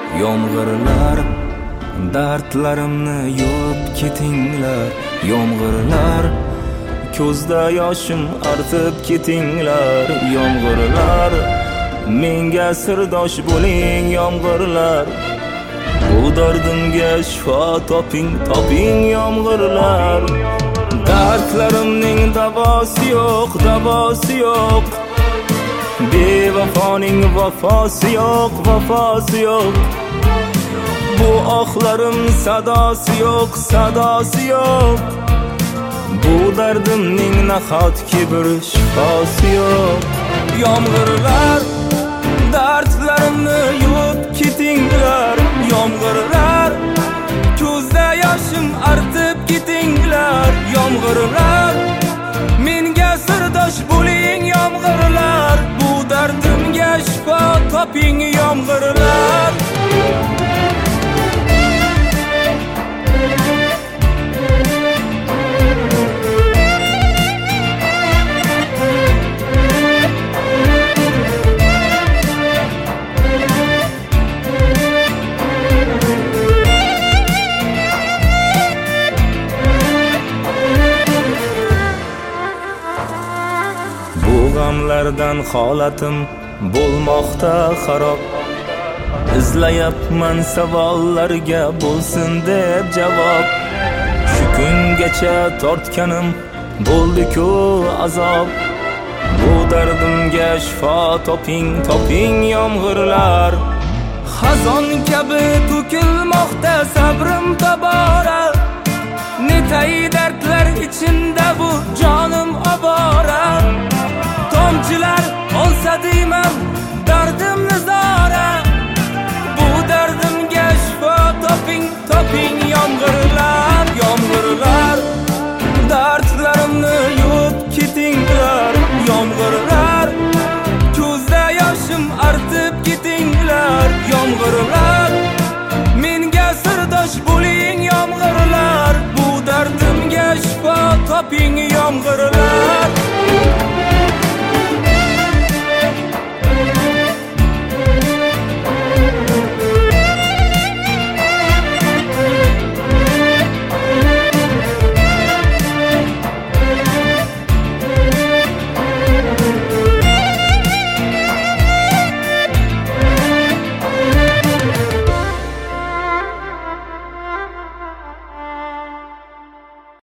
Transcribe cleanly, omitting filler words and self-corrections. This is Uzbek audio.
Yomg'irlar dardlarimni yuvib ketinglar. Yomg'irlar ko'zda yoshim artib ketinglar. Yomg'irlar menga sirdosh bo'ling. Yomg'irlar bu dardimga shifo toping, toping. Yomg'irlar dardlarimning davosi yo'q, davosi yo'q. Bevafoning vafosi yo'q, vafosi yo'q. Bu ohlarim sadosi yo'q, sadosi yo'q. Bu dardimning nahotki bir shifosi yo'q. Yomg'irlar dardlarimni yuvib ketinglar. Yomg'irlar ko'zda yoshim artib ketinglar. Yomg'irlar menga sirdosh bo'ling. Yomg'irlar bu dardimga shifo toping. Yomg'irlar g'amlardan holatim bo'lmoqda xarob. Izlayapman savollarga bo'lsin deb javob. Shu kungacha tortganim bo'ldi-ku azob. Bu dardimga shifo toping, toping. Yomg'irlar xazon kabi to'kilmoqda sabrim tobora. Netay dardlar ichimda bu jonim obora.